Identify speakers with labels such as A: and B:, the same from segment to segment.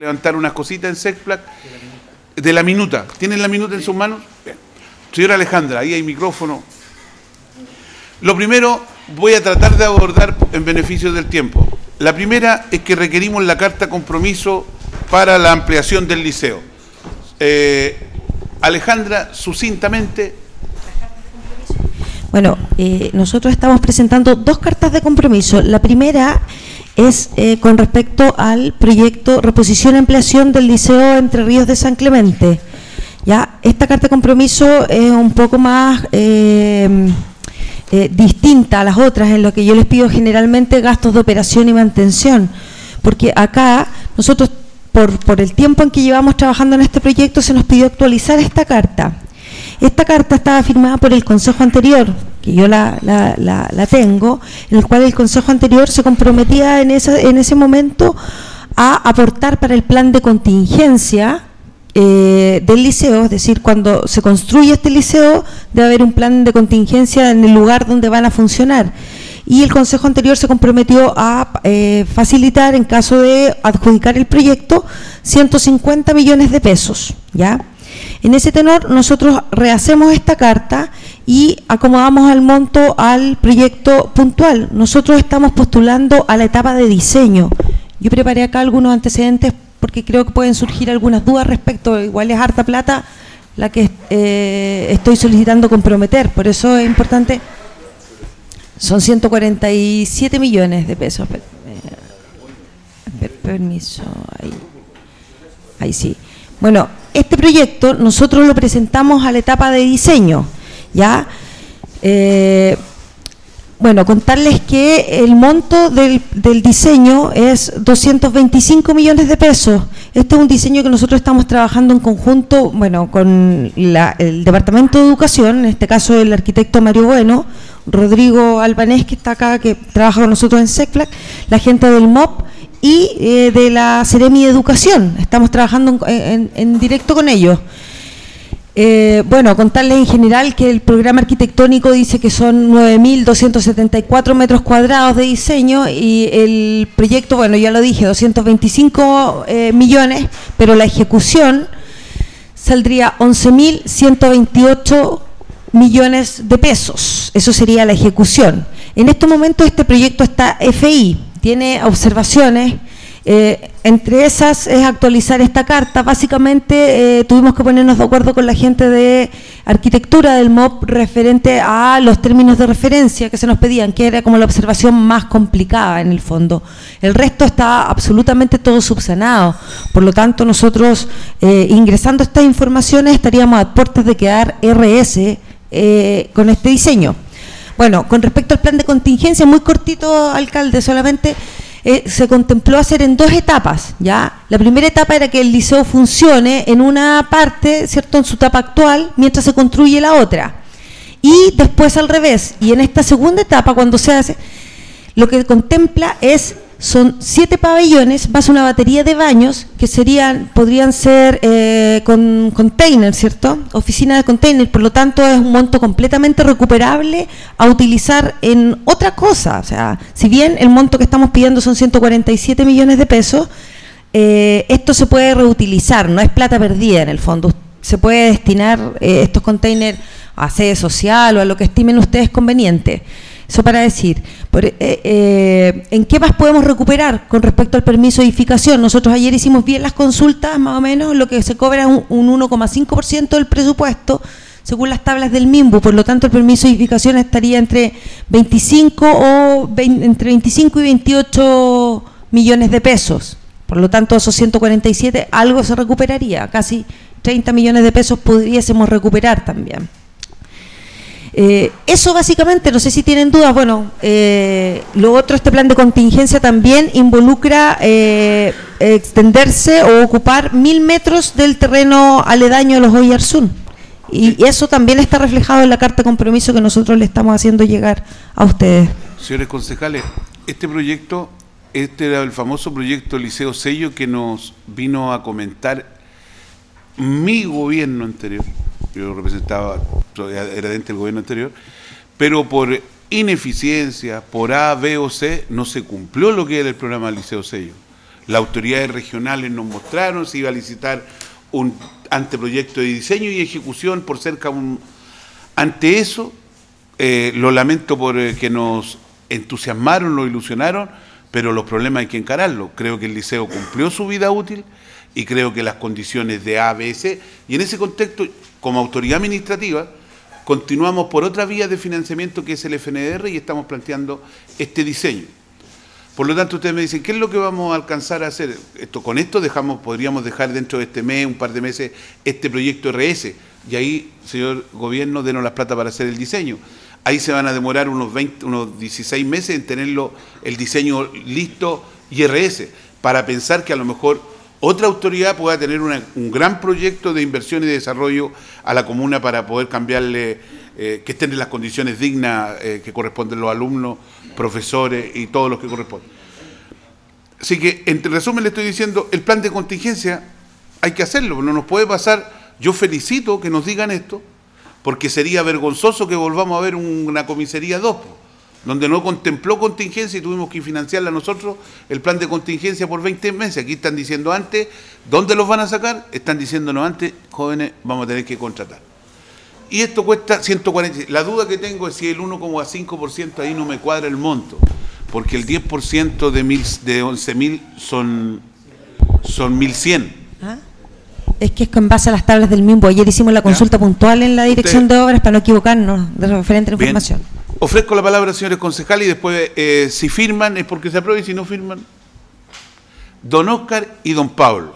A: levantar unas cositas en SECPLAC de la minuta. ¿Tienen la minuta en sus manos? Bien. Señora Alejandra, ahí hay micrófono. Lo primero voy a tratar de abordar en beneficio del tiempo. La primera es que requerimos la carta compromiso para la ampliación del liceo. Alejandra, sucintamente.
B: Bueno, nosotros estamos presentando dos cartas de compromiso. La primera es con respecto al proyecto Reposición y Ampliación del Liceo Entre Ríos de San Clemente. Ya, esta carta de compromiso es un poco más distinta a las otras, en lo que yo les pido generalmente gastos de operación y mantención, porque acá nosotros, por el tiempo en que llevamos trabajando en este proyecto, se nos pidió actualizar esta carta. Esta carta estaba firmada por el Consejo anterior, que yo la tengo, en el cual el Consejo anterior se comprometía en ese momento a aportar para el plan de contingencia del liceo, es decir, cuando se construye este liceo debe haber un plan de contingencia en el lugar donde van a funcionar. Y el Consejo anterior se comprometió a facilitar, en caso de adjudicar el proyecto, 150 millones de pesos, ¿ya? En ese tenor, nosotros rehacemos esta carta y acomodamos al monto al proyecto puntual. Nosotros estamos postulando a la etapa de diseño. Yo preparé acá algunos antecedentes porque creo que pueden surgir algunas dudas respecto, igual es harta plata la que estoy solicitando comprometer, por eso es importante. Son 147 millones de pesos. Permiso, ahí sí. Bueno, este proyecto nosotros lo presentamos a la etapa de diseño, ¿ya? Bueno, contarles que el monto del diseño es 225 millones de pesos. Este es un diseño que nosotros estamos trabajando en conjunto, bueno, con el Departamento de Educación, en este caso el arquitecto Mario Bueno, Rodrigo Albanés, que está acá, que trabaja con nosotros en SECPLAC, la gente del MOP y de la Seremi de Educación. Estamos trabajando en directo con ellos. Bueno, contarles en general que el programa arquitectónico dice que son 9.274 metros cuadrados de diseño y el proyecto, bueno, ya lo dije, 225 millones, pero la ejecución saldría 11.128 millones de pesos. Eso sería la ejecución. En este momento este proyecto está FI, tiene observaciones. Entre esas es actualizar esta carta. Básicamente tuvimos que ponernos de acuerdo con la gente de arquitectura del MOP referente a los términos de referencia que se nos pedían, que era como la observación más complicada en el fondo. El resto está absolutamente todo subsanado. Por lo tanto, nosotros ingresando estas informaciones estaríamos a puertas de quedar RS con este diseño. Bueno, con respecto al plan de contingencia, muy cortito, alcalde, solamente se contempló hacer en dos etapas, ¿ya? La primera etapa era que el liceo funcione en una parte, ¿cierto?, en su etapa actual, mientras se construye la otra. Y después al revés. Y en esta segunda etapa, cuando se hace, lo que contempla son 7 pabellones más una batería de baños que podrían ser con container, ¿cierto? Oficina de container, por lo tanto es un monto completamente recuperable a utilizar en otra cosa. O sea, si bien el monto que estamos pidiendo son 147 millones de pesos, esto se puede reutilizar, no es plata perdida en el fondo. Se puede destinar estos containers a sede social o a lo que estimen ustedes conveniente. Eso para decir, ¿en qué más podemos recuperar con respecto al permiso de edificación? Nosotros ayer hicimos bien las consultas, más o menos, lo que se cobra es un 1,5% del presupuesto, según las tablas del MIMBU, por lo tanto el permiso de edificación estaría entre 25 y 28 millones de pesos. Por lo tanto, esos 147, algo se recuperaría, casi 30 millones de pesos pudiésemos recuperar también. Eso básicamente, no sé si tienen dudas. Bueno, lo otro, este plan de contingencia también involucra extenderse o ocupar 1.000 metros del terreno aledaño a los Oyarzún, y eso también está reflejado en la carta de compromiso que nosotros le estamos haciendo llegar a ustedes.
A: Señores concejales, este proyecto, este era el famoso proyecto Liceo Sello que nos vino a comentar mi gobierno anterior. Yo era dentro del gobierno anterior, pero por ineficiencia, por A, B o C, no se cumplió lo que era el programa Liceo Sello. Las autoridades regionales nos mostraron, se iba a licitar un anteproyecto de diseño y ejecución por cerca de un... Ante eso, lo lamento por que nos entusiasmaron, nos ilusionaron, pero los problemas hay que encararlos. Creo que el liceo cumplió su vida útil y creo que las condiciones de A, B, C, y en ese contexto, como autoridad administrativa, continuamos por otra vía de financiamiento que es el FNDR y estamos planteando este diseño. Por lo tanto, ustedes me dicen, ¿qué es lo que vamos a alcanzar a hacer? Con esto podríamos dejar dentro de este mes, un par de meses, este proyecto RS, y ahí, señor gobierno, denos las plata para hacer el diseño. Ahí se van a demorar unos 16 meses en tenerlo, el diseño listo y RS, para pensar que a lo mejor otra autoridad pueda tener un gran proyecto de inversión y de desarrollo a la comuna para poder cambiarle, que estén en las condiciones dignas que corresponden los alumnos, profesores y todos los que corresponden. Así que, en resumen, le estoy diciendo, el plan de contingencia hay que hacerlo, no nos puede pasar. Yo felicito que nos digan esto, porque sería vergonzoso que volvamos a ver una comisaría 2, donde no contempló contingencia y tuvimos que financiarla nosotros, el plan de contingencia por 20 meses. Aquí están diciendo antes, ¿dónde los van a sacar? Están diciéndonos antes, jóvenes, vamos a tener que contratar. Y esto cuesta 140. La duda que tengo es si el 1,5% ahí no me cuadra el monto, porque el 10% de 11.000 son 1.100.
B: ¿Ah? Es que es con base a las tablas del MIMBO. Ayer hicimos la consulta puntual en la dirección de obras para no equivocarnos de referente a la información.
A: Ofrezco la palabra, señores concejales, y después, si firman es porque se apruebe, y si no firman, don Óscar y don Pablo.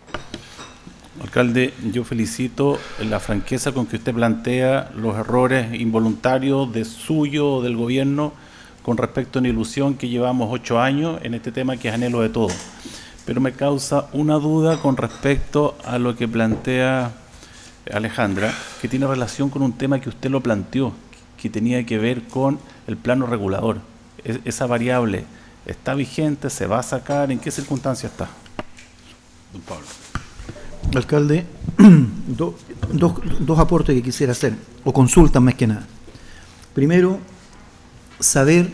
C: Alcalde, yo felicito la franqueza con que usted plantea los errores involuntarios de suyo o del gobierno con respecto a una ilusión que llevamos 8 años en este tema que es anhelo de todo. Pero me causa una duda con respecto a lo que plantea Alejandra, que tiene relación con un tema que usted lo planteó, que tenía que ver con el plano regulador. Esa variable está vigente, se va a sacar, ¿en qué circunstancia está?
A: Don Pablo.
D: Alcalde, dos aportes que quisiera hacer, o consultas más que nada. Primero, saber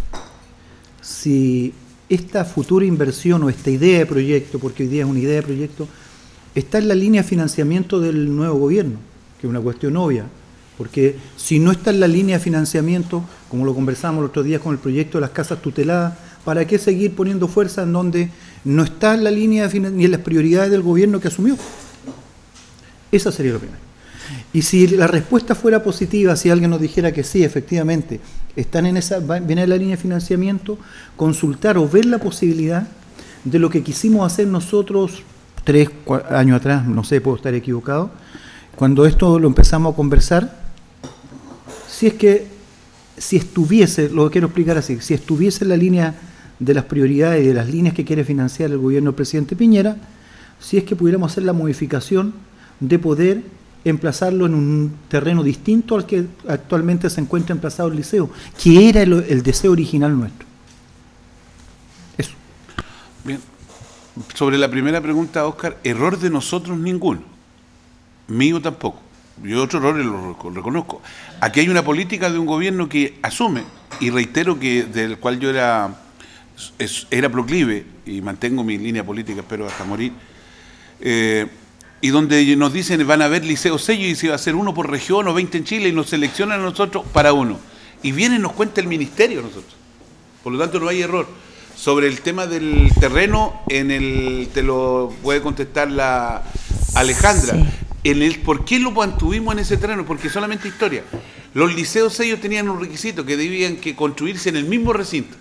D: si esta futura inversión o esta idea de proyecto, porque hoy día es una idea de proyecto, está en la línea de financiamiento del nuevo gobierno, que es una cuestión obvia, porque si no está en la línea de financiamiento, como lo conversamos el otro día con el proyecto de las casas tuteladas, ¿para qué seguir poniendo fuerza en donde no está en la línea ni en las prioridades del gobierno que asumió? Esa sería la primera. Y si la respuesta fuera positiva, si alguien nos dijera que sí, efectivamente, están en viene en la línea de financiamiento, consultar o ver la posibilidad de lo que quisimos hacer nosotros 3 años atrás, no sé, puedo estar equivocado, cuando esto lo empezamos a conversar, si estuviese, lo quiero explicar así, si estuviese en la línea de las prioridades y de las líneas que quiere financiar el gobierno del presidente Piñera, si es que pudiéramos hacer la modificación de poder emplazarlo en un terreno distinto al que actualmente se encuentra emplazado el liceo, que era el deseo original nuestro. Eso.
A: Bien. Sobre la primera pregunta, Óscar, error de nosotros ninguno. Mío tampoco. Yo otro error lo reconozco. Aquí hay una política de un gobierno que asume, y reitero que del cual yo era proclive, y mantengo mi línea política, espero hasta morir, y donde nos dicen van a haber liceos sellos y se va a hacer uno por región o 20 en Chile y nos seleccionan a nosotros para uno. Y viene y nos cuenta el ministerio a nosotros. Por lo tanto no hay error. Sobre el tema del terreno, te lo puede contestar la Alejandra. Sí. ¿Por qué lo mantuvimos en ese terreno? Porque solamente historia. Los liceos sellos tenían un requisito que debían que construirse en el mismo recinto.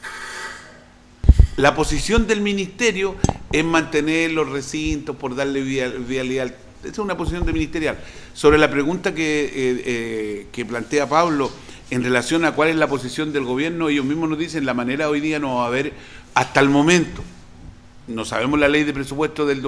A: La posición del ministerio es mantener los recintos por darle vialidad. Esa es una posición de ministerial. Sobre la pregunta que plantea Pablo en relación a cuál es la posición del gobierno, ellos mismos nos dicen la manera hoy día no va a haber hasta el momento. No sabemos la ley de presupuesto del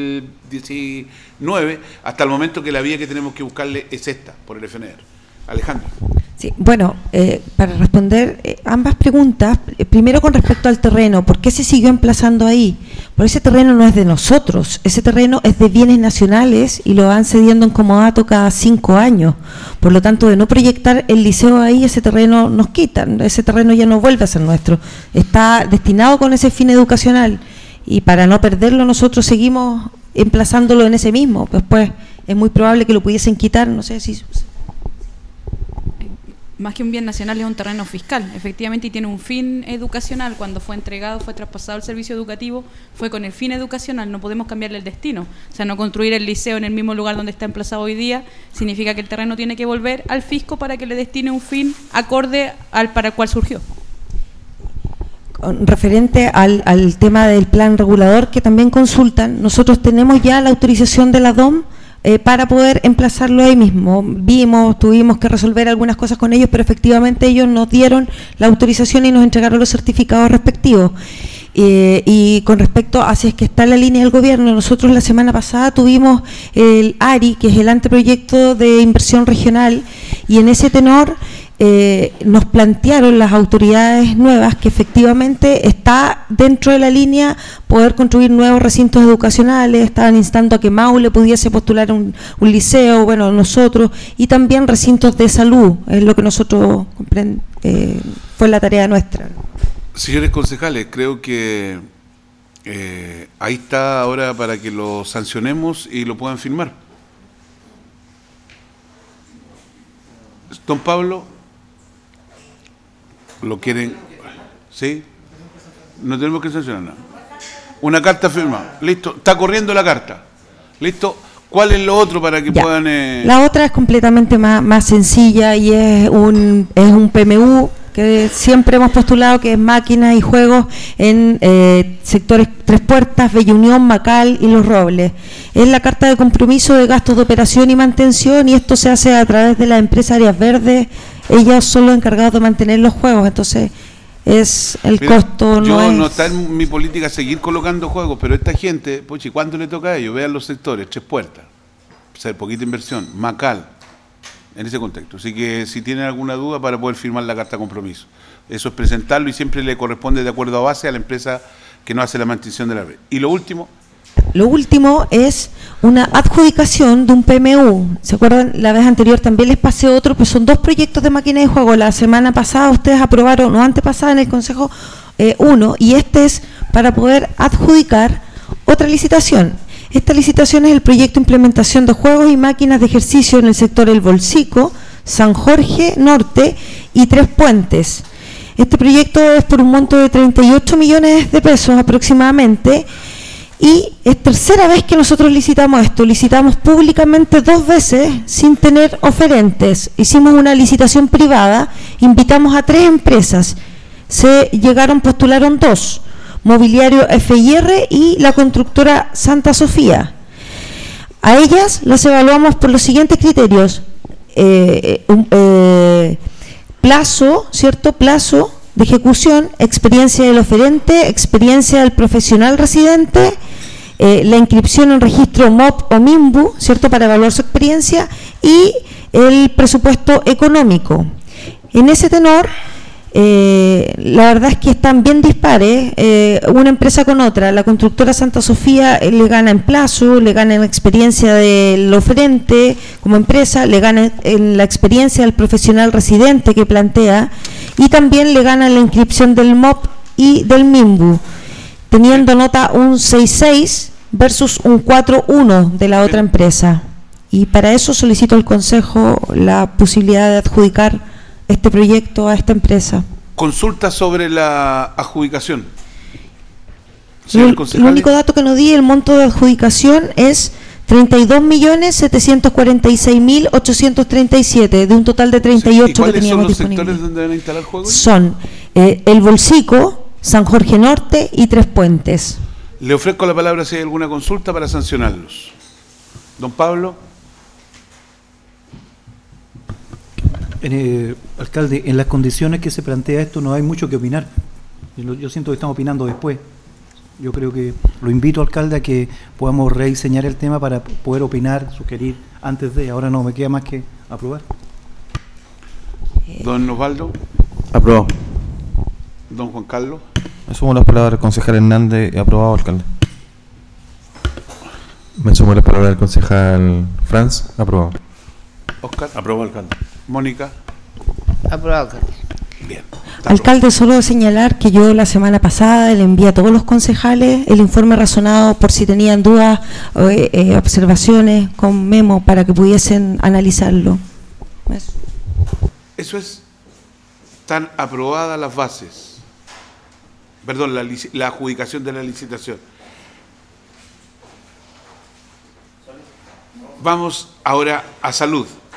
A: 2019, hasta el momento que la vía que tenemos que buscarle es esta, por el FNR. Alejandro.
B: Sí, bueno, para responder ambas preguntas, primero con respecto al terreno, ¿por qué se siguió emplazando ahí? Porque ese terreno no es de nosotros, ese terreno es de bienes nacionales y lo van cediendo en comodato cada 5 años. Por lo tanto, de no proyectar el liceo ahí, ese terreno nos quitan, ese terreno ya no vuelve a ser nuestro, está destinado con ese fin educacional. y para no perderlo nosotros seguimos emplazándolo en ese mismo. Después es muy probable que lo pudiesen quitar, no sé si...
E: Más que un bien nacional, es un terreno fiscal, efectivamente, y tiene un fin educacional. Cuando fue entregado, fue traspasado al servicio educativo, fue con el fin educacional, no podemos cambiarle el destino. O sea, no construir el liceo en el mismo lugar donde está emplazado hoy día significa que el terreno tiene que volver al fisco para que le destine un fin acorde al para el cual surgió.
B: Referente al tema del plan regulador que también consultan, nosotros tenemos ya la autorización de la DOM para poder emplazarlo ahí mismo. Tuvimos que resolver algunas cosas con ellos, pero efectivamente ellos nos dieron la autorización y nos entregaron los certificados respectivos. Y con respecto a si es que está en la línea del gobierno, nosotros la semana pasada tuvimos el ARI, que es el anteproyecto de inversión regional, y en ese tenor nos plantearon las autoridades nuevas que efectivamente está dentro de la línea poder construir nuevos recintos educacionales. Estaban instando a que Maule pudiese postular un liceo, bueno, nosotros, y también recintos de salud, es lo que nosotros fue la tarea nuestra.
A: Señores concejales, creo que ahí está ahora para que lo sancionemos y lo puedan firmar. Don Pablo, ¿lo quieren? ¿Sí? No tenemos que sancionar nada. Una carta firmada. Listo. Está corriendo la carta. Listo. ¿Cuál es lo otro para que puedan...?
B: La otra es completamente más sencilla y es un PMU que siempre hemos postulado, que es máquinas y juegos en sectores Tres Puertas, Bella Unión, Macal y Los Robles. Es la carta de compromiso de gastos de operación y mantención, y esto se hace a través de las empresas Áreas Verdes. Ellas son los encargados de mantener los juegos, entonces es el costo.
A: No está en mi política seguir colocando juegos, pero esta gente, pues, ¿y cuándo le toca a ellos? Vean los sectores, Tres Puertas, o sea, poquita inversión, Macal, en ese contexto. Así que si tienen alguna duda para poder firmar la carta de compromiso, eso es presentarlo y siempre le corresponde de acuerdo a base a la empresa que no hace la mantención de la red. Y lo último
B: es una adjudicación de un PMU. ¿Se acuerdan? La vez anterior también les pasé otro, pues son dos proyectos de máquina de juego. La semana pasada ustedes aprobaron, o antepasada en el Consejo, uno, y este es para poder adjudicar otra licitación. Esta licitación es el proyecto de implementación de juegos y máquinas de ejercicio en el sector El Bolsico, San Jorge Norte y Tres Puentes. Este proyecto es por un monto de 38 millones de pesos aproximadamente, y es tercera vez que nosotros licitamos esto. Licitamos públicamente 2 veces sin tener oferentes. Hicimos una licitación privada, invitamos a 3 empresas, postularon 2, Mobiliario FIR y la constructora Santa Sofía. A ellas las evaluamos por los siguientes criterios: plazo, ¿cierto? Plazo de ejecución, experiencia del oferente, experiencia del profesional residente, la inscripción en registro MOP o MIMBU, ¿cierto?, para evaluar su experiencia, y el presupuesto económico. En ese tenor, la verdad es que están bien dispares, una empresa con otra. La constructora Santa Sofía le gana en plazo, le gana en experiencia del oferente como empresa, le gana en la experiencia del profesional residente que plantea, y también le gana la inscripción del MOP y del MIMBU, teniendo nota un 6.6 versus un 4.1 de la otra empresa. Y para eso solicito al Consejo la posibilidad de adjudicar este proyecto a esta empresa.
A: Consulta sobre la adjudicación.
B: El único dato que no di, el monto de adjudicación es 32.746.837 de un total de 38 que teníamos disponibles.
A: ¿Cuáles son los sectores donde van a instalar juegos?
B: Son El Bolsico, San Jorge Norte y Tres Puentes.
A: Le ofrezco la palabra si hay alguna consulta para sancionarlos. Don Pablo.
D: Alcalde, en las condiciones que se plantea esto no hay mucho que opinar. Yo siento que estamos opinando después. Yo creo que lo invito, alcalde, a que podamos rediseñar el tema para poder opinar, sugerir antes de. Ahora no me queda más que aprobar.
A: Don Osvaldo.
F: Aprobado.
A: Don Juan Carlos.
F: Me sumo las palabras del concejal Hernández. Aprobado, alcalde. Me sumo las palabras del concejal Franz. Aprobado.
A: Oscar.
C: Aprobado, alcalde.
A: Mónica.
G: Aprobado, alcalde.
A: Bien.
B: Alcalde, solo señalar que yo la semana pasada le envié a todos los concejales el informe razonado por si tenían dudas o observaciones con memo para que pudiesen analizarlo.
A: Eso es, están aprobadas las bases. Perdón, la adjudicación de la licitación. Vamos ahora a salud.